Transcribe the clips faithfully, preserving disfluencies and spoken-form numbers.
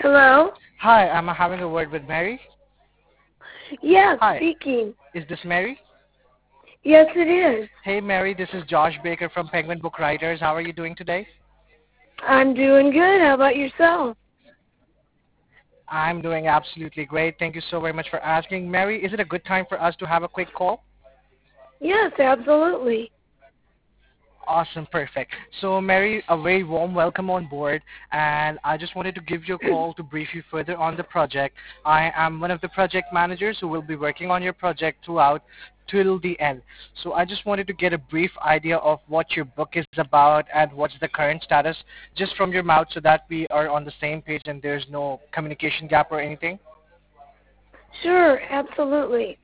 Hello? Hi, I'm having a word with Mary. Yes, Hi, speaking. is this Mary? Yes, it is. Hey, Mary, this is Josh Baker from Penguin Book Writers. How are you doing today? I'm doing good. How about yourself? I'm doing absolutely great. Thank you so very much for asking. Mary, is it a good time for us to have a quick call? Yes, absolutely. Awesome, perfect. So, Mary, a very warm welcome on board, and I just wanted to give you a call to brief you further on the project. I am one of the project managers who will be working on your project throughout till the end. So, I just wanted to get a brief idea of what your book is about and what's the current status, just from your mouth, so that we are on the same page and there's no communication gap or anything. Sure, absolutely.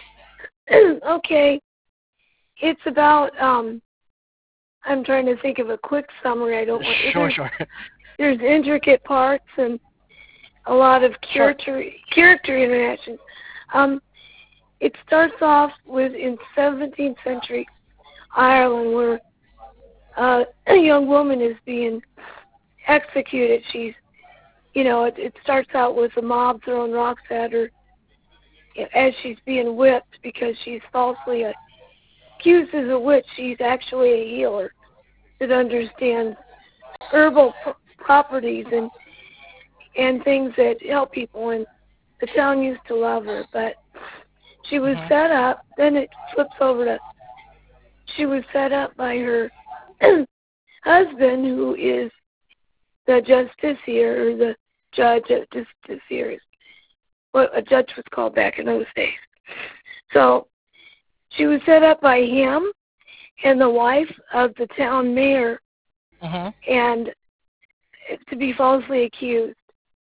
Okay, it's about um I'm trying to think of a quick summary. I don't want Sure, there's sure, there's intricate parts and a lot of sure. character character interaction. Um it starts off with in seventeenth century Ireland where uh, a young woman is being executed. She's you know, it, it starts out with the mob throwing rocks at her as she's being whipped because she's falsely accused as a witch. She's actually a healer that understands herbal pr- properties and and things that help people. And the town used to love her, but she was Hmm. set up. Then it flips over to she was set up by her husband, who is the justiciar or the judge of justiciars, what a judge was called back in those days. So she was set up by him and the wife of the town mayor, Hmm. and to be falsely accused.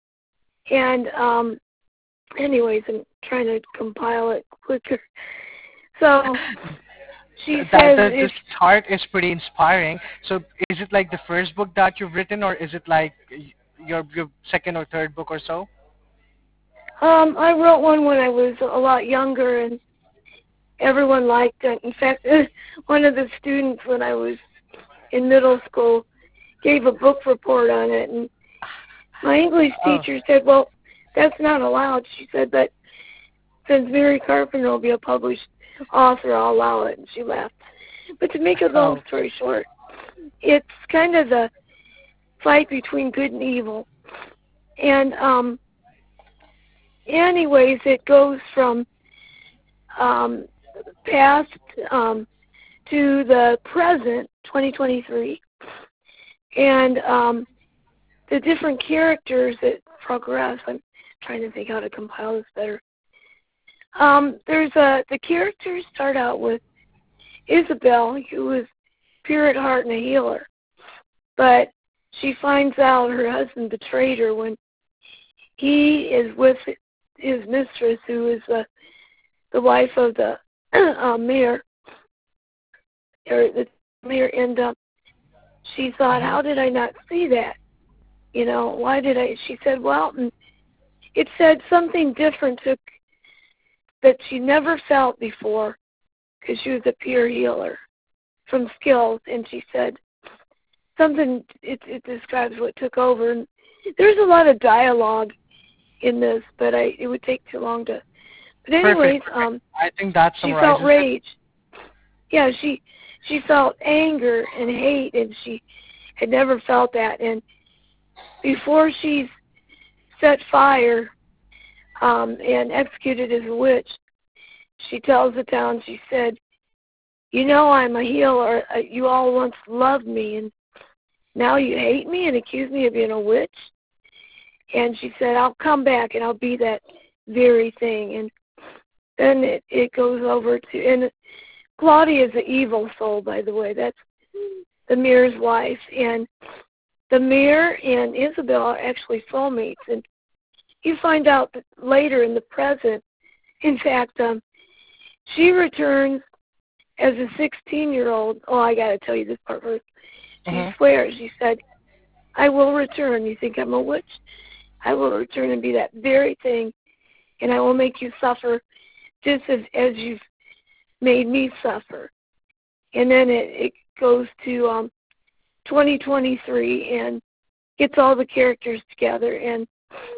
And um, anyways, I'm trying to compile it quicker. So she That says the the if start is pretty inspiring. So is it like the first book that you've written, or is it like y- your your second or third book or so? um, I wrote one when I was a lot younger, and everyone liked it. In fact, one of the students when I was in middle school gave a book report on it, and my English Oh, teacher said, "Well, that's not allowed." She said, "But since Mary Carpenter will be a published author, I'll allow it." And she laughed. But to make a long oh, story short, it's kind of the fight between good and evil. And um, anyways, it goes from um, past um, to the present, twenty twenty-three, and um, the different characters that progress. I'm trying to think how to compile this better. Um, there's a the characters start out with Isabel, who is pure at heart and a healer, but she finds out her husband betrayed her when he is with his mistress, who is the the wife of the uh, mayor, or the mayor. And uh, she thought, hmm, how did I not see that? You know, why did I? She said, well, and it said something different took that she never felt before because she was a pure healer from skills. And she said something, it, it describes what took over. And there's a lot of dialogue in this, but I it would take too long to. But perfect, anyways, perfect. um, I think that she felt summarizes it. rage. Yeah, she she felt anger and hate, and she had never felt that. And before she's set fire um, and executed as a witch, she tells the town, she said, you know, I'm a healer. Uh, You all once loved me, and now you hate me and accuse me of being a witch. And she said, I'll come back and I'll be that very thing. And then it, it goes over to, and Claudia is the evil soul, by the way. That's the mayor's wife. And the mayor and Isabel are actually soulmates. And you find out that later in the present, in fact, um, she returns as a sixteen-year-old. Oh, I got to tell you this part first. She Hmm. swears. She said, I will return. You think I'm a witch? I will return and be that very thing, and I will make you suffer just as, as you've made me suffer. And then it, it goes to um, twenty twenty-three and gets all the characters together. And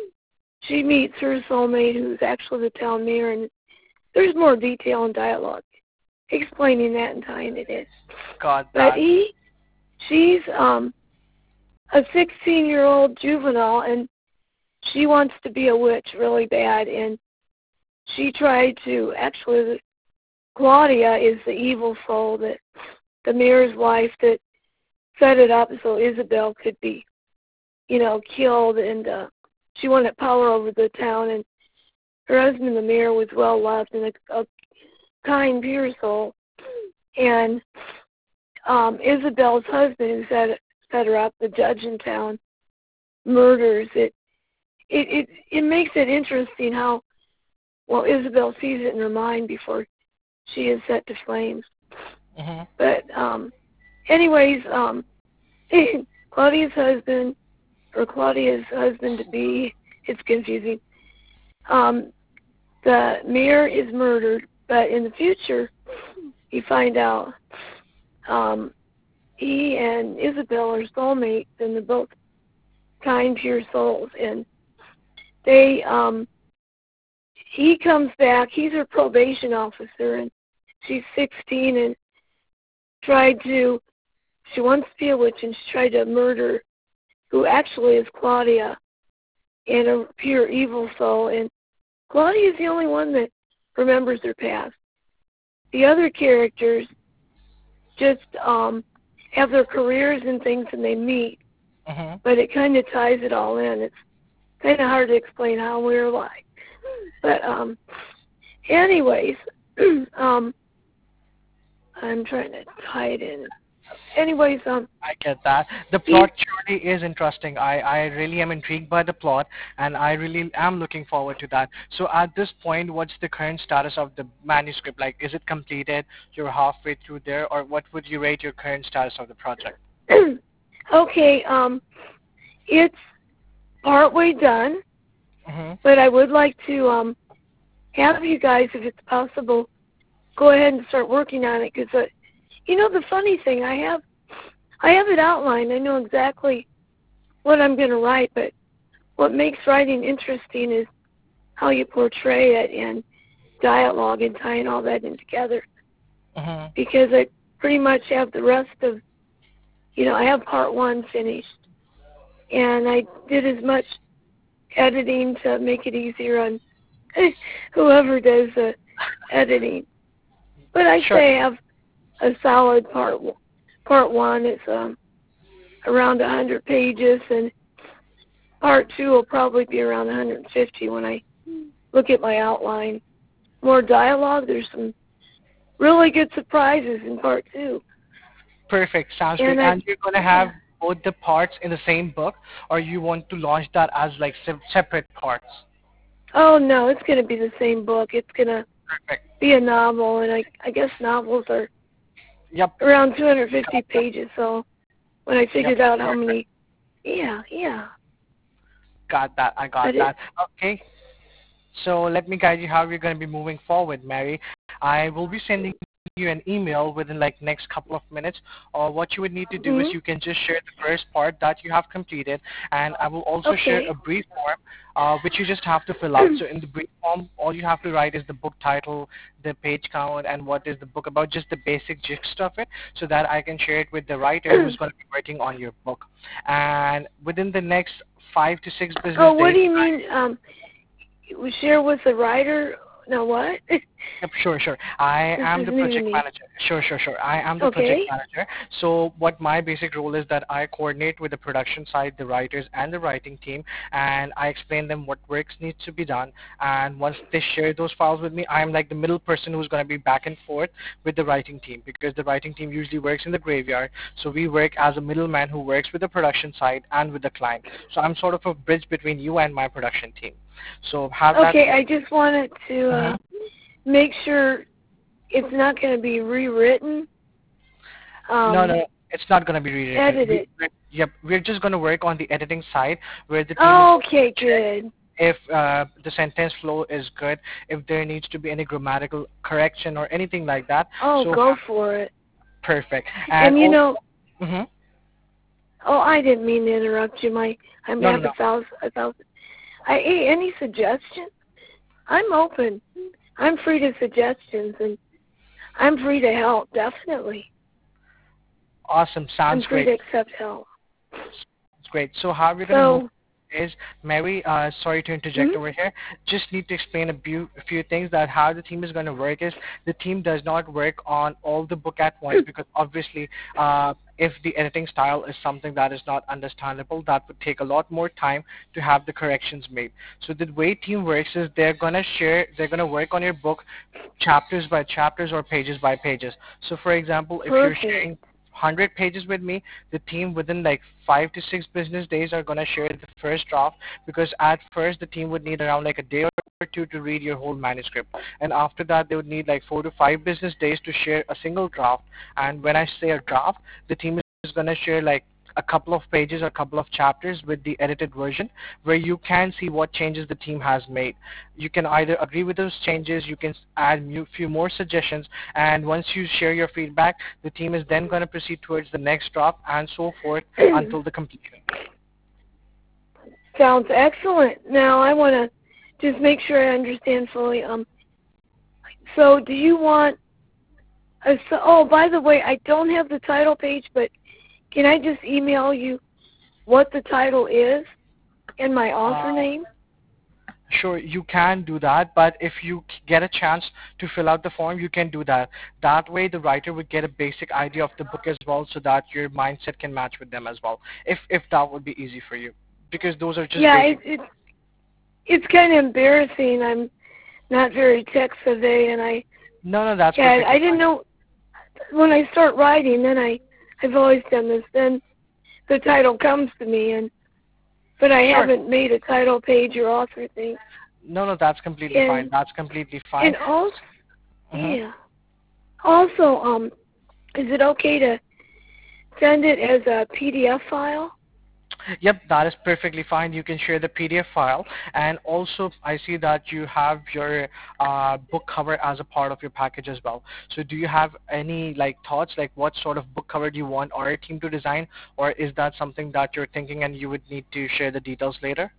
she meets her soulmate, who's actually the town mayor, and there's more detail and dialogue explaining that and tying it in. Got But that. he, she's um, a sixteen-year-old juvenile, and she wants to be a witch really bad, and she tried to, actually, Claudia is the evil soul, that the mayor's wife, that set it up so Isabel could be, you know, killed, and uh, she wanted power over the town, and her husband, the mayor, was well loved and a, a kind, pure soul, and um, Isabel's husband, who set, set her up, the judge in town, murders it. It, it it makes it interesting how, well, Isabel sees it in her mind before she is set to flames. Mhm. But um, anyways, um, Claudia's husband, or Claudia's husband to be, it's confusing. Um, the mayor is murdered, but in the future, you find out um, he and Isabel are soulmates, and they're both kind, pure souls, and they um, he comes back. He's her probation officer, and she's sixteen, and tried to. She wants to be a witch, and she tried to murder who actually is Claudia, and a pure evil soul. And Claudia is the only one that remembers her past. The other characters just um, have their careers and things, and they meet, Mhm. but it kind of ties it all in. It's kind of hard to explain how we're like. But um, anyways, um, I'm trying to tie it in. Anyways, um, I get that. The he, plot surely is interesting. I, I really am intrigued by the plot, and I really am looking forward to that. So at this point, what's the current status of the manuscript? Like, is it completed? You're halfway through there, or what would you rate your current status of the project? okay, um, it's partway done, Mm-hmm. but I would like to um have you guys, if it's possible, go ahead and start working on it, because uh, you know, the funny thing, I have I have it outlined. I know exactly what I'm going to write, but what makes writing interesting is how you portray it, and dialogue, and tying all that in together. Mm-hmm. Because I pretty much have the rest of, you know, I have part one finished, and I did as much editing to make it easier on whoever does the editing. But I Sure. say I have a solid part one. Part one is um, around one hundred pages, and part two will probably be around one hundred fifty when I look at my outline. More dialogue. There's some really good surprises in part two. Perfect. Sounds great. And I, And you're going to have both the parts in the same book, or you want to launch that as like se- separate parts? oh no, it's going to be the same book. It's going to Perfect. be a novel, and I, I guess novels are Yep. around two hundred fifty pages. So when I Yep. figured out how Perfect. many, yeah, yeah. Got that. I got But it, that. Okay. So let me guide you how we're going to be moving forward, Mary. I will be sending you an email within like next couple of minutes. Or what you would need to do is mm, you can just share the first part that you have completed, and I will also share okay. a brief form, uh, which you just have to fill out. So in the brief form, all you have to write is the book title, the page count, and what is the book about, just the basic gist of it, so that I can share it with the writer who's going to be working on your book. And within the next five to six Oh, business what days, do you mean? Um, we share with the writer? No, what? Yep, sure, sure. I This am is the new to project me. manager. Sure, sure, sure. I am the project Okay. manager. So what my basic role is that I coordinate with the production side, the writers, and the writing team, and I explain them what works needs to be done. And once they share those files with me, I'm like the middle person who's going to be back and forth with the writing team, because the writing team usually works in the graveyard. So we work as a middleman who works with the production side and with the client. So I'm sort of a bridge between you and my production team. So have that. Okay, I just wanted to uh, Mhm. make sure it's not going to be rewritten, No, um, no, it's not going to be rewritten. We, edited. we- yep, we're just going to work on the editing side, where the team is going Okay, to check good. if uh, the sentence flow is good, if there needs to be any grammatical correction or anything like that. Oh, So go for it. perfect. And And you also, know, hmm oh, I didn't mean to interrupt you. My, I'm no, no, have no. a thousand, a thousand. I hey, any suggestions? I'm open. I'm free to suggestions, and I'm free to help. Definitely, Awesome. I'm Sounds free great. to accept help. It's great. So how we're going to move So, is, Mary, uh, sorry to hmm? interject over here, just need to explain a few, a few things that how the team is going to work is the team does not work on all the book at once because obviously uh, if the editing style is something that is not understandable, that would take a lot more time to have the corrections made. So the way team works is they're going to share, they're going to work on your book chapters by chapters or pages by pages. So for example, if you're Perfect. sharing one hundred pages with me, the team within like five to six business days are going to share the first draft because at first the team would need around like a day or two to read your whole manuscript. And after that, they would need like four to five business days to share a single draft. And when I say a draft, the team is going to share like a couple of pages or a couple of chapters with the edited version where you can see what changes the team has made. You can either agree with those changes, you can add a few more suggestions, and once you share your feedback, the team is then going to proceed towards the next draft and so forth until the completion. Sounds excellent. Now I want to just make sure I understand fully. Um, so do you want a, so, oh, by the way, I don't have the title page, but can I just email you what the title is and my author Uh, name? Sure, you can do that, but if you c- get a chance to fill out the form, you can do that. That way, the writer would get a basic idea of the book as well, so that your mindset can match with them as well. If if that would be easy for you, because those are just Yeah, it, basic. it, it's kind of embarrassing. I'm not very tech savvy, and I No, no, that's yeah, I perfectly didn't fine. know when I start writing. Then I I've always done this. Then the title comes to me, and but I Sure. haven't made a title page or author thing. No, no, that's completely fine. And That's completely fine. and also hmm yeah, also um, is it okay to send it as a P D F file? Yep, that is perfectly fine. You can share the P D F file, and also I see that you have your uh, book cover as a part of your package as well. So, do you have any like thoughts, like what sort of book cover do you want our team to design, or is that something that you're thinking and you would need to share the details later?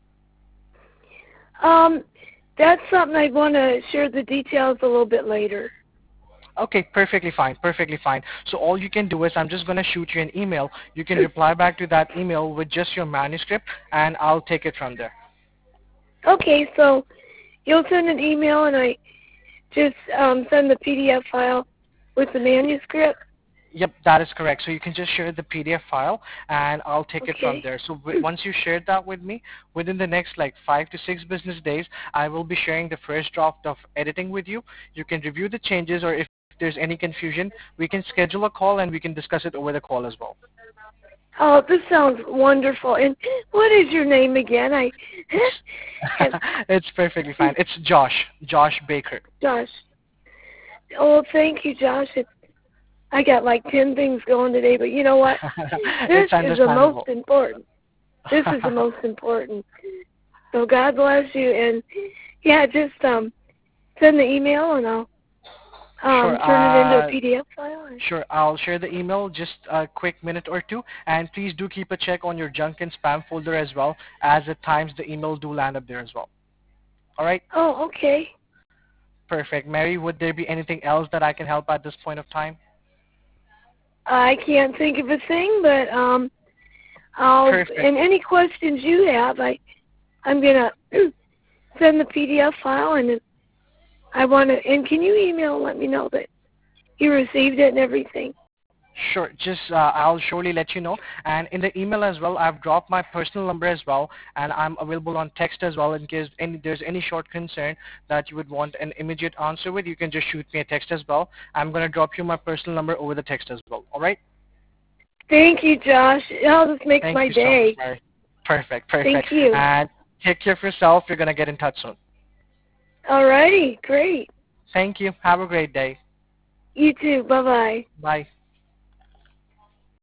Um, that's something I'd want to share the details a little bit later. Okay, perfectly fine, perfectly fine. So all you can do is I'm just going to shoot you an email. You can reply back to that email with just your manuscript, and I'll take it from there. Okay, so you'll send an email and I just um, send the P D F file with the manuscript? Yep, that is correct. So you can just share the P D F file, and I'll take it from Okay. there. So w- once you share that with me, within the next like five to six business days, I will be sharing the first draft of editing with you. You can review the changes, or if there's any confusion, we can schedule a call and we can discuss it over the call as well. Oh, this sounds wonderful. And what is your name again? I have It's perfectly fine. It's Josh, Josh Baker. Josh. Oh, thank you, Josh. It's, I got like ten things going today, but you know what? This It's is the most understandable. important. This is the most important. So God bless you. And yeah, just um, send the email and I'll um, Sure. turn it into a Uh, P D F file. Sure, I'll share the email just a quick minute or two, and please do keep a check on your junk and spam folder as well, as at times the email do land up there as well. All right, Oh, okay. perfect. Mary, would there be anything else that I can help at this point of time? I can't think of a thing, but um, I'll Perfect. and any questions you have, I I'm gonna send the P D F file, and then I want to. And can you email and let me know that you received it and everything? Sure, just uh, I'll surely let you know. And in the email as well, I've dropped my personal number as well, and I'm available on text as well in case any, there's any short concern that you would want an immediate answer with. You can just shoot me a text as well. I'm gonna drop you my personal number over the text as well. All right? Thank you, Josh. Oh, this makes Thank my you so much, day. Mary. Perfect, Thank perfect. you. And take care of yourself. You're gonna get in touch soon. Alrighty, great. Thank you. Have a great day. You too. Bye bye. Bye.